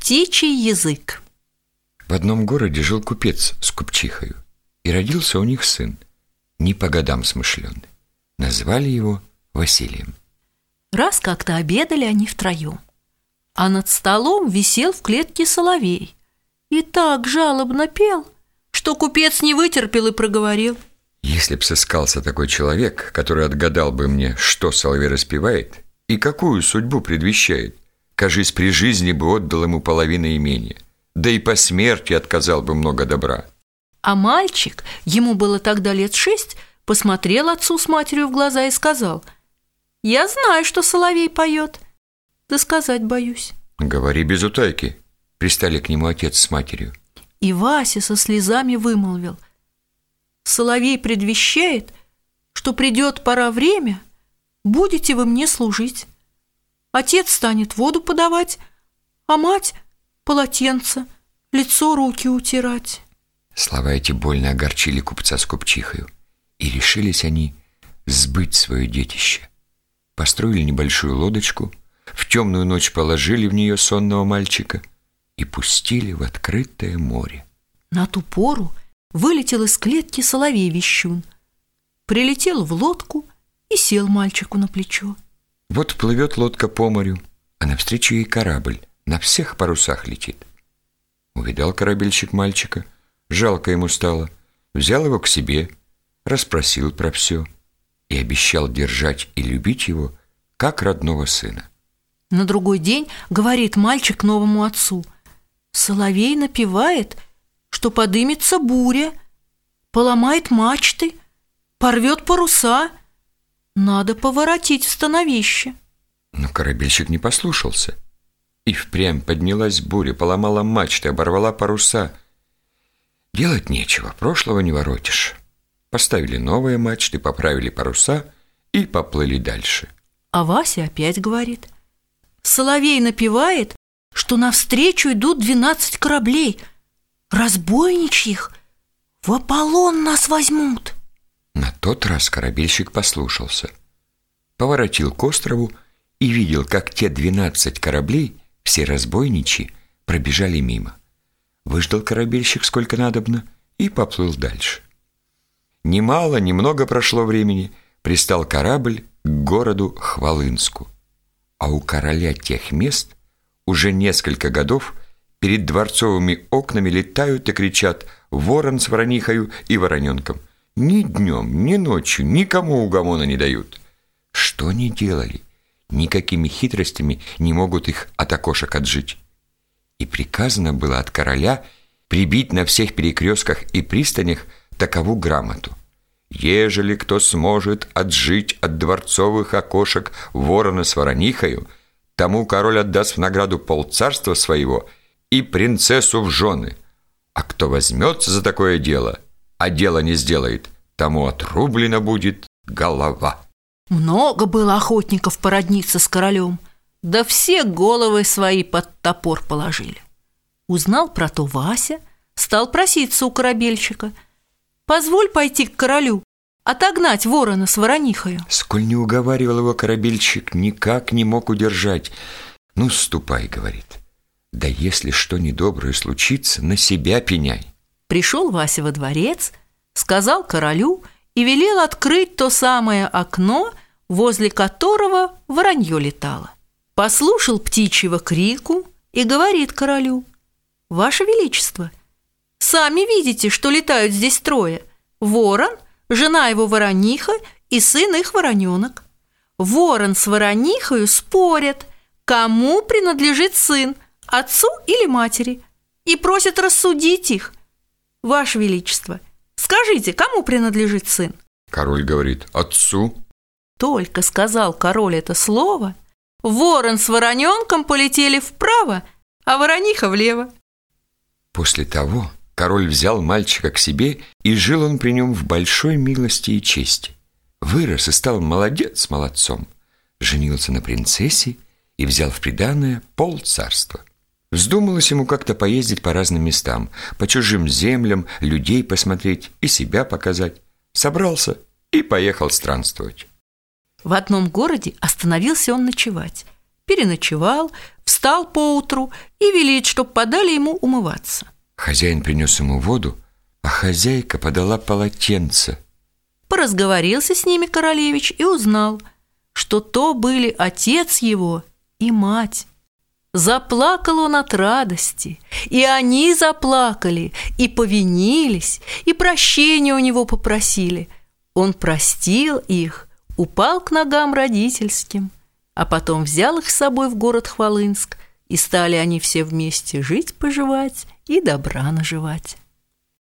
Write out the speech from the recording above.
Птичий язык. В одном городе жил купец с купчихою, и родился у них сын, не по годам смышленый. Назвали его Василием. Раз как-то обедали они втроем, а над столом висел в клетке соловей и так жалобно пел, что купец не вытерпел и проговорил: Если б сыскался такой человек, который отгадал бы мне, что соловей распевает и какую судьбу предвещает, кажись, при жизни бы отдал ему половину имения, да и по смерти отказал бы много добра. А мальчик, ему было тогда лет 6, посмотрел отцу с матерью в глаза и сказал: «Я знаю, что соловей поет, да сказать боюсь». «Говори без утайки», — пристали к нему отец с матерью. И Вася со слезами вымолвил: «Соловей предвещает, что придет пора время, будете вы мне служить. Отец станет воду подавать, а мать — полотенце, лицо, руки утирать». Слова эти больно огорчили купца с купчихою, и решились они сбыть свое детище. Построили небольшую лодочку, в темную ночь положили в нее сонного мальчика и пустили в открытое море. На ту пору вылетел из клетки соловей-вещун, прилетел в лодку и сел мальчику на плечо. Вот плывет лодка по морю, а навстречу ей корабль на всех парусах летит. Увидал корабельщик мальчика, жалко ему стало, взял его к себе, расспросил про все и обещал держать и любить его, как родного сына. На другой день говорит мальчик новому отцу: «Соловей напевает, что подымется буря, поломает мачты, порвет паруса, надо поворотить в становище». Но корабельщик не послушался, и впрямь поднялась буря, поломала мачты, оборвала паруса. Делать нечего, прошлого не воротишь. Поставили новые мачты, поправили паруса и поплыли дальше. А Вася опять говорит: «Соловей напевает, что навстречу идут 12 кораблей, разбойничьих, в Аполлон нас возьмут». На тот раз корабельщик послушался, поворотил к острову и видел, как те 12 кораблей, все разбойничьи, пробежали мимо. Выждал корабельщик сколько надобно и поплыл дальше. Ни мало, ни много прошло времени, пристал корабль к городу Хвалынску. А у короля тех мест уже несколько годов перед дворцовыми окнами летают и кричат ворон с воронихою и вороненком. Ни днем, ни ночью никому угомона не дают. Что ни делали, никакими хитростями не могут их от окошек отжить. И приказано было от короля прибить на всех перекрестках и пристанях такову грамоту: ежели кто сможет отжить от дворцовых окошек ворона с воронихою, тому король отдаст в награду полцарства своего и принцессу в жены. А кто возьмется за такое дело, а дело не сделает, тому отрублена будет голова. Много было охотников породниться с королем, да все головы свои под топор положили. Узнал про то Вася, стал проситься у корабельщика: «Позволь пойти к королю, отогнать ворона с воронихою». Сколь не уговаривал его корабельщик, никак не мог удержать. «Ну, ступай, — говорит, — да если что недоброе случится, на себя пеняй». Пришел Вася во дворец, сказал королю и велел открыть то самое окно, возле которого воронье летало. Послушал птичьего крику и говорит королю: «Ваше Величество, сами видите, что летают здесь трое: ворон, жена его ворониха и сын их вороненок. Ворон с воронихою спорят, кому принадлежит сын, отцу или матери, и просят рассудить их. Ваше Величество, скажите, кому принадлежит сын?» Король говорит: «Отцу». Только сказал король это слово, ворон с вороненком полетели вправо, а ворониха влево. После того король взял мальчика к себе, и жил он при нем в большой милости и чести. Вырос и стал молодец молодцом, женился на принцессе и взял в приданое полцарства. Вздумалось ему как-то поездить по разным местам, по чужим землям, людей посмотреть и себя показать. Собрался и поехал странствовать. В одном городе остановился он ночевать. переночевал, встал поутру и велит, чтоб подали ему умываться. Хозяин принес ему воду, а хозяйка подала полотенце. Поразговорился с ними королевич и узнал, что то были отец его и мать. Заплакал он от радости, и они заплакали, и повинились, и прощения у него попросили. Он простил их, упал к ногам родительским, а потом взял их с собой в город Хвалынск, и стали они все вместе жить-поживать и добра наживать.